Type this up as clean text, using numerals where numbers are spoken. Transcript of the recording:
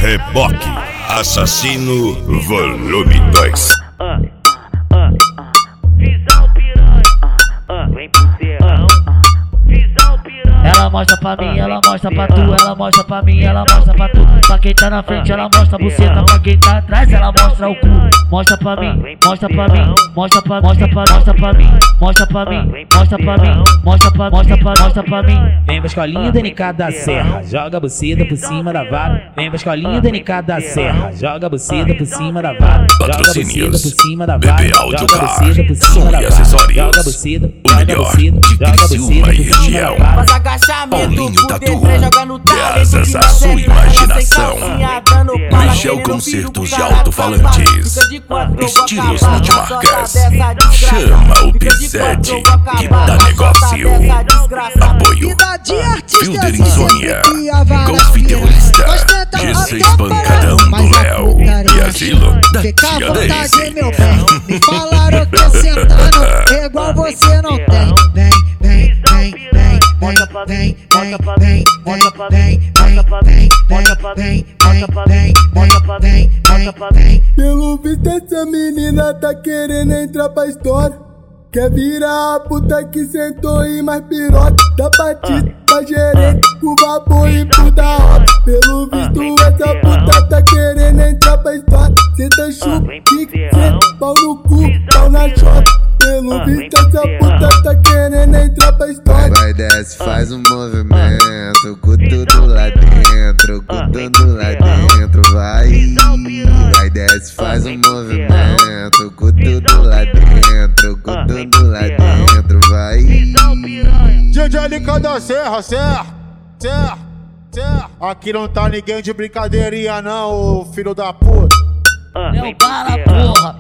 Reboque Assassino Volume 2. Visão piranha, vem pro serrão. Visão piranha. Ela mostra pra mim, ela mostra pra tu, ela mostra pra mim, ela mostra pra tu. Pra quem tá na frente, ela mostra a buceta, pra quem tá atrás, ela mostra o cu. Mostra pra mim, mostra pra mim, mostra pra mim, mostra pra mim, mostra pra mim, mostra pra mim. Vem pra escolinha do NK da Serra, joga a buceta por cima da vara. Vem pra escolinha do NK da Serra, joga a buceta por cima da vara. Joga a buceta por cima da vara. BB Audio Joga a Car, buceta por som cima da e vara. acessórios. Joga a buceta, O joga a melhor buceta, de joga a Criciúma buceta e por cima região. da vara. Faz agachamento, Paulinho Tatu, três jogando graças à sua imaginação. Michel Concertos de alto-falantes, estilos multimarcas. Chama o P7 que dá negócio. Apoio Filter Insônia, Golfe Terrorista, G6 Pancadão do Léo e Asilo da Tia Daisy. Meu bem, me falaram que sentando é igual você não tem. Vem, vem, vem, vem, vem, vem, vem, vem. Pelo visto essa menina tá querendo entrar pra história. Quer virar a puta que sentou em mais piroca. Da batida pra gerente, o vapor e puta hora. Pelo visto essa puta tá querendo entrar pra história. Senta chupa, kick, senta, pau no cu, pau na chota. Pelo visto essa puta tá querendo entrar pra história. Vai desce, faz um movimento, com tudo lá dentro, com tudo lá dentro, vai. Vai desce, faz um movimento, com tudo lá dentro, com tudo lá dentro, vai. DJ LK da Serra, Serra. Aqui não tá ninguém de brincadeirinha não, ô filho da puta. Meu para, porra.